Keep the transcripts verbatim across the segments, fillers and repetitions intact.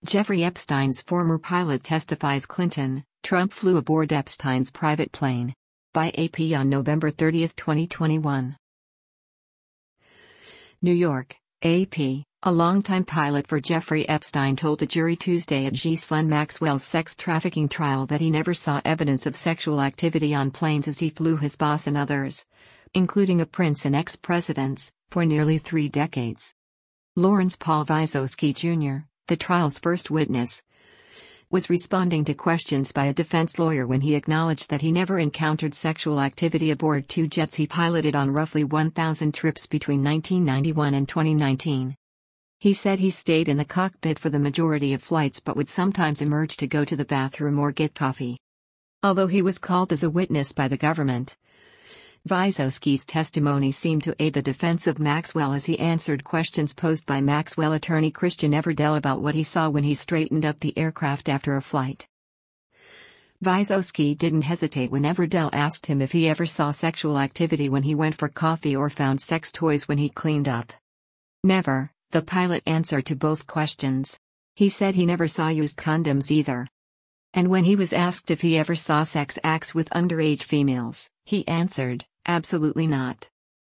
Jeffrey Epstein's former pilot testifies Clinton, Trump flew aboard Epstein's private plane. By A P on November thirtieth, twenty twenty-one. New York, A P. A longtime pilot for Jeffrey Epstein told a jury Tuesday at Ghislaine Maxwell's sex trafficking trial that he never saw evidence of sexual activity on planes as he flew his boss and others, including a prince and ex-presidents, for nearly three decades. Lawrence Paul Vysotsky Junior, the trial's first witness, was responding to questions by a defense lawyer when he acknowledged that he never encountered sexual activity aboard two jets he piloted on roughly one thousand trips between nineteen ninety-one and twenty nineteen. He said he stayed in the cockpit for the majority of flights but would sometimes emerge to go to the bathroom or get coffee. Although he was called as a witness by the government, Vysotsky's testimony seemed to aid the defense of Maxwell as he answered questions posed by Maxwell attorney Christian Everdell about what he saw when he straightened up the aircraft after a flight. Vysotsky didn't hesitate when Everdell asked him if he ever saw sexual activity when he went for coffee or found sex toys when he cleaned up. Never, the pilot answered to both questions. He said he never saw used condoms either. And when he was asked if he ever saw sex acts with underage females, he answered, absolutely not.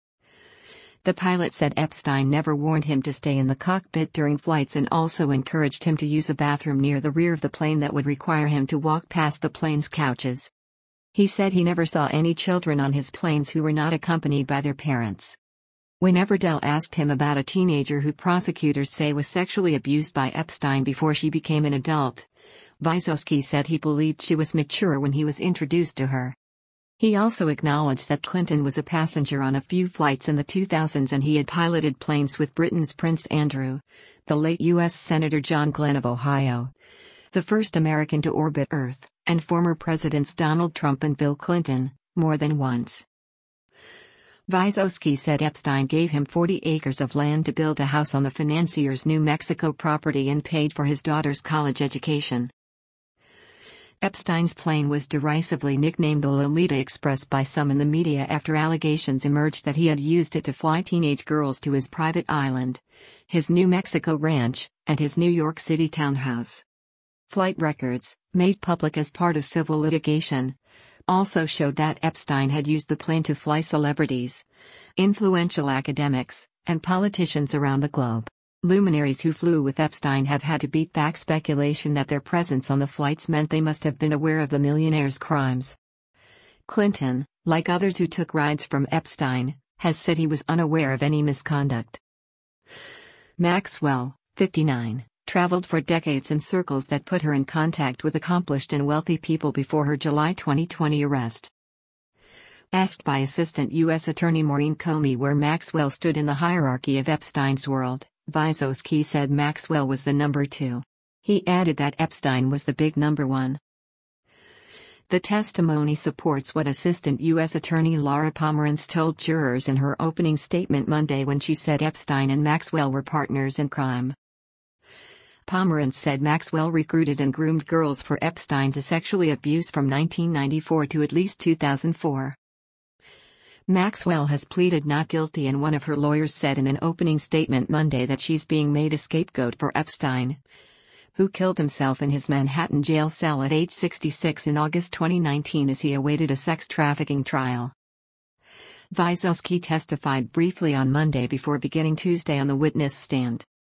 The pilot said Epstein never warned him to stay in the cockpit during flights and also encouraged him to use a bathroom near the rear of the plane that would require him to walk past the plane's couches. He said he never saw any children on his planes who were not accompanied by their parents. When Everdell asked him about a teenager who prosecutors say was sexually abused by Epstein before she became an adult, Vysotsky said he believed she was mature when he was introduced to her. He also acknowledged that Clinton was a passenger on a few flights in the two thousands and he had piloted planes with Britain's Prince Andrew, the late U S Senator John Glenn of Ohio, the first American to orbit Earth, and former Presidents Donald Trump and Bill Clinton, more than once. Vysotsky said Epstein gave him forty acres of land to build a house on the financier's New Mexico property and paid for his daughter's college education. Epstein's plane was derisively nicknamed the Lolita Express by some in the media after allegations emerged that he had used it to fly teenage girls to his private island, his New Mexico ranch, and his New York City townhouse. Flight records, made public as part of civil litigation, also showed that Epstein had used the plane to fly celebrities, influential academics, and politicians around the globe. Luminaries who flew with Epstein have had to beat back speculation that their presence on the flights meant they must have been aware of the millionaire's crimes. Clinton, like others who took rides from Epstein, has said he was unaware of any misconduct. Maxwell, fifty-nine, traveled for decades in circles that put her in contact with accomplished and wealthy people before her July twenty twenty arrest. Asked by Assistant U S Attorney Maureen Comey where Maxwell stood in the hierarchy of Epstein's world, Vysotsky said Maxwell was the number two. He added that Epstein was the big number one. The testimony supports what Assistant U S Attorney Laura Pomerantz told jurors in her opening statement Monday when she said Epstein and Maxwell were partners in crime. Pomerantz said Maxwell recruited and groomed girls for Epstein to sexually abuse from nineteen ninety-four to at least two thousand four. Maxwell has pleaded not guilty and one of her lawyers said in an opening statement Monday that she's being made a scapegoat for Epstein, who killed himself in his Manhattan jail cell at age sixty-six in August twenty nineteen as he awaited a sex trafficking trial. Vysotsky testified briefly on Monday before beginning Tuesday on the witness stand.